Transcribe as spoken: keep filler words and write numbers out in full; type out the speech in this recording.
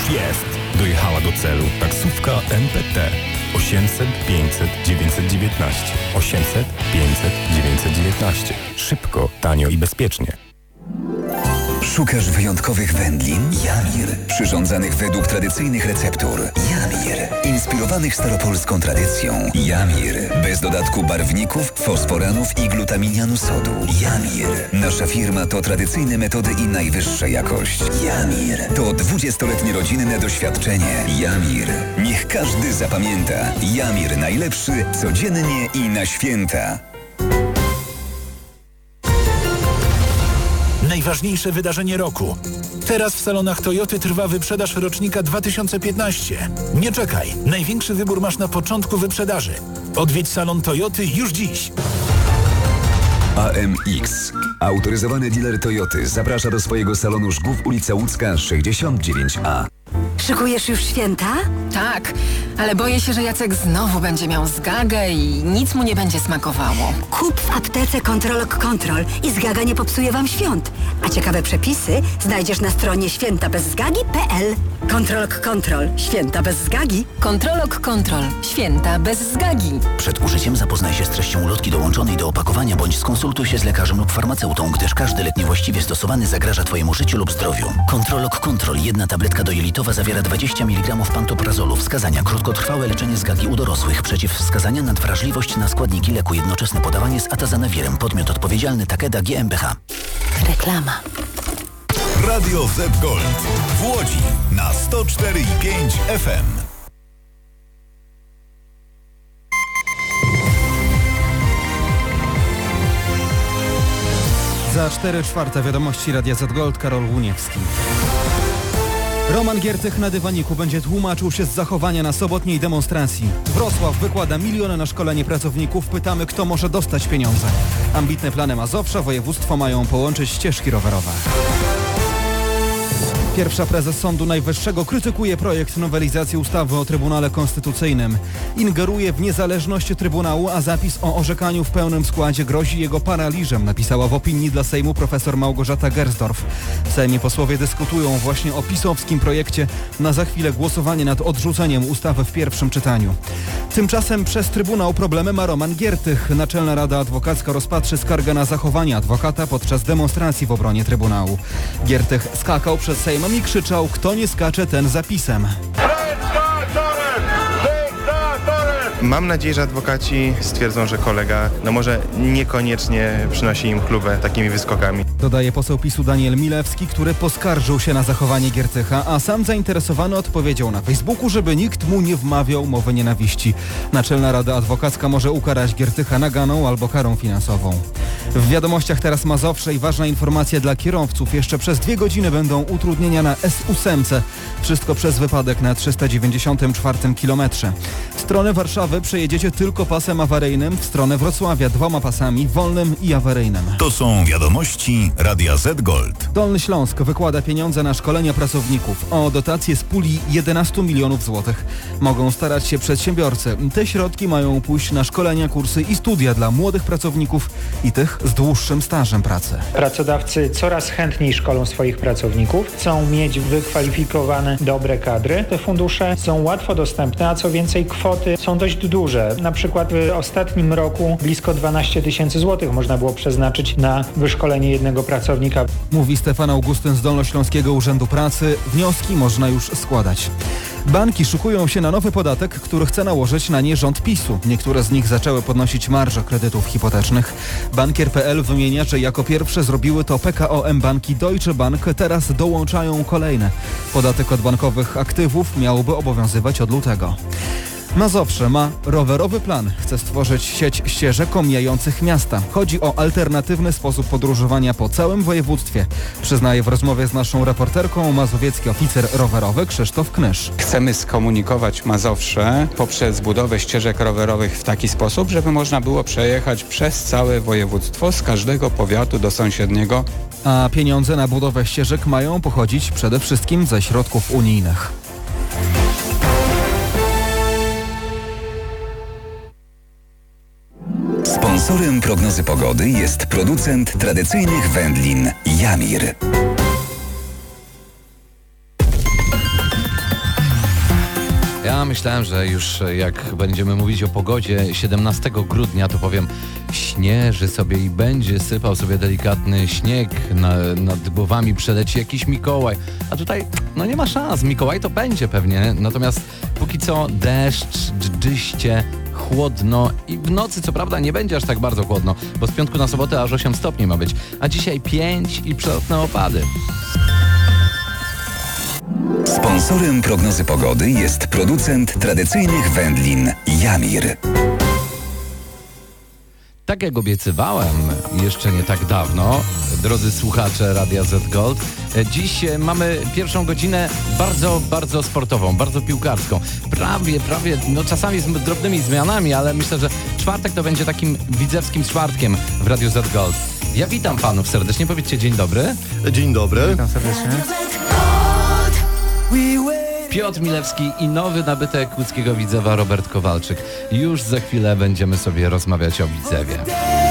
jest. Dojechała do celu taksówka N P T. osiemset pięćset dziewięćset dziewiętnaście. osiemset pięćset dziewięćset dziewiętnaście. Szybko, tanio i bezpiecznie. Szukasz wyjątkowych wędlin? Jamir. Przyrządzanych według tradycyjnych receptur. Jamir. Inspirowanych staropolską tradycją. Jamir. Bez dodatku barwników, fosforanów i glutaminianu sodu. Jamir. Nasza firma to tradycyjne metody i najwyższa jakość. Jamir. To dwudziestoletnie rodzinne doświadczenie. Jamir. Niech każdy zapamięta. Jamir najlepszy codziennie i na święta. Najważniejsze wydarzenie roku. Teraz w salonach Toyoty trwa wyprzedaż rocznika dwa tysiące piętnaście. Nie czekaj, największy wybór masz na początku wyprzedaży. Odwiedź salon Toyoty już dziś. A M X. Autoryzowany dealer Toyoty zaprasza do swojego salonu Żgów, ulica Łódzka sześćdziesiąt dziewięć A. Szykujesz już święta? Tak, ale boję się, że Jacek znowu będzie miał zgagę i nic mu nie będzie smakowało. Kup w aptece Kontrolok Kontrol i zgaga nie popsuje Wam świąt. A ciekawe przepisy znajdziesz na stronie święta bez zgagi kropka p l. Kontrolok Kontrol. Święta bez zgagi. Kontrolok Kontrol. Święta bez zgagi. Przed użyciem zapoznaj się z treścią ulotki dołączonej do opakowania bądź skonsultuj się z lekarzem lub farmaceutą, gdyż każdy lek niewłaściwie stosowany zagraża Twojemu życiu lub zdrowiu. Kontrolok Kontrol. Jedna tabletka dojelitowa zawiera dwadzieścia miligramów pantoprazolu. Wskazania: krótkotrwałe leczenie zgagi u dorosłych. Przeciwwskazania: nadwrażliwość na składniki leku. Jednoczesne podawanie z atazanawirem. Podmiot odpowiedzialny: Takeda G m b H. Reklama. Radio Z Gold w Łodzi na sto cztery i pięć F M. Za cztery czwarte wiadomości Radia Z Gold, Karol Łuniewski. Roman Giertych na dywaniku będzie tłumaczył się z zachowania na sobotniej demonstracji. Wrocław wykłada miliony na szkolenie pracowników. Pytamy, kto może dostać pieniądze. Ambitne plany Mazowsza. Województwo mają połączyć ścieżki rowerowe. Pierwsza prezes Sądu Najwyższego krytykuje projekt nowelizacji ustawy o Trybunale Konstytucyjnym. Ingeruje w niezależność Trybunału, a zapis o orzekaniu w pełnym składzie grozi jego paraliżem, napisała w opinii dla Sejmu profesor Małgorzata Gersdorf. W Sejmie posłowie dyskutują właśnie o pisowskim projekcie. Na za chwilę głosowanie nad odrzuceniem ustawy w pierwszym czytaniu. Tymczasem przez Trybunał problemy ma Roman Giertych. Naczelna Rada Adwokacka rozpatrzy skargę na zachowanie adwokata podczas demonstracji w obronie Trybunału. Giertych skakał przez Sejm i krzyczał: kto nie skacze, ten zapisem. Mam nadzieję, że adwokaci stwierdzą, że kolega no może niekoniecznie przynosi im chlubę takimi wyskokami. Dodaje poseł PiSu Daniel Milewski, który poskarżył się na zachowanie Giertycha, a sam zainteresowany odpowiedział na Facebooku, żeby nikt mu nie wmawiał mowy nienawiści. Naczelna Rada Adwokacka może ukarać Giertycha naganą albo karą finansową. W wiadomościach teraz Mazowsze i ważna informacja dla kierowców. Jeszcze przez dwie godziny będą utrudnienia na S osiem. Wszystko przez wypadek na trzysta dziewięćdziesiątym czwartym kilometrze. W stronę Warszawy przejedziecie tylko pasem awaryjnym, w stronę Wrocławia dwoma pasami, wolnym i awaryjnym. To są wiadomości Radia Z Gold. Dolny Śląsk wykłada pieniądze na szkolenia pracowników. O dotację z puli jedenaście milionów złotych. Mogą starać się przedsiębiorcy. Te środki mają pójść na szkolenia, kursy i studia dla młodych pracowników i tych z dłuższym stażem pracy. Pracodawcy coraz chętniej szkolą swoich pracowników, chcą mieć wykwalifikowane, dobre kadry. Te fundusze są łatwo dostępne, a co więcej kwoty są dość duże. Na przykład w ostatnim roku blisko dwanaście tysięcy złotych można było przeznaczyć na wyszkolenie jednego pracownika. Mówi Stefan Augustyn z Dolnośląskiego Urzędu Pracy. Wnioski można już składać. Banki szykują się na nowy podatek, który chce nałożyć na nie rząd PiSu. Niektóre z nich zaczęły podnosić marże kredytów hipotecznych. Bankier kropka p l wymienia, że jako pierwsze zrobiły to P K O M Bank i Deutsche Bank. Teraz dołączają kolejne. Podatek od bankowych aktywów miałby obowiązywać od lutego. Mazowsze ma rowerowy plan. Chce stworzyć sieć ścieżek omijających miasta. Chodzi o alternatywny sposób podróżowania po całym województwie. Przyznaje w rozmowie z naszą reporterką mazowiecki oficer rowerowy Krzysztof Knysz. Chcemy skomunikować Mazowsze poprzez budowę ścieżek rowerowych w taki sposób, żeby można było przejechać przez całe województwo z każdego powiatu do sąsiedniego. A pieniądze na budowę ścieżek mają pochodzić przede wszystkim ze środków unijnych. Sponsorem prognozy pogody jest producent tradycyjnych wędlin Jamir. Ja myślałem, że już jak będziemy mówić o pogodzie siedemnastego grudnia, to powiem, śnieży sobie i będzie sypał sobie delikatny śnieg, na, nad głowami przeleci jakiś Mikołaj. A tutaj no nie ma szans, Mikołaj to będzie pewnie, natomiast póki co deszcz, dżdżyście, chłodno i w nocy co prawda nie będzie aż tak bardzo chłodno, bo z piątku na sobotę aż osiem stopni ma być, a dzisiaj pięć i przelotne opady. Sponsorem prognozy pogody jest producent tradycyjnych wędlin Jamir. Tak jak obiecywałem jeszcze nie tak dawno, drodzy słuchacze Radia Z Gold, dziś mamy pierwszą godzinę bardzo, bardzo sportową, bardzo piłkarską. Prawie, prawie, no czasami z drobnymi zmianami, ale myślę, że czwartek to będzie takim widzewskim czwartkiem w Radiu Z Gold. Ja witam panów serdecznie, powiedzcie dzień dobry. Dzień dobry. Witam serdecznie. Piotr Milewski i nowy nabytek łódzkiego Widzewa Robert Kowalczyk. Już za chwilę będziemy sobie rozmawiać o Widzewie.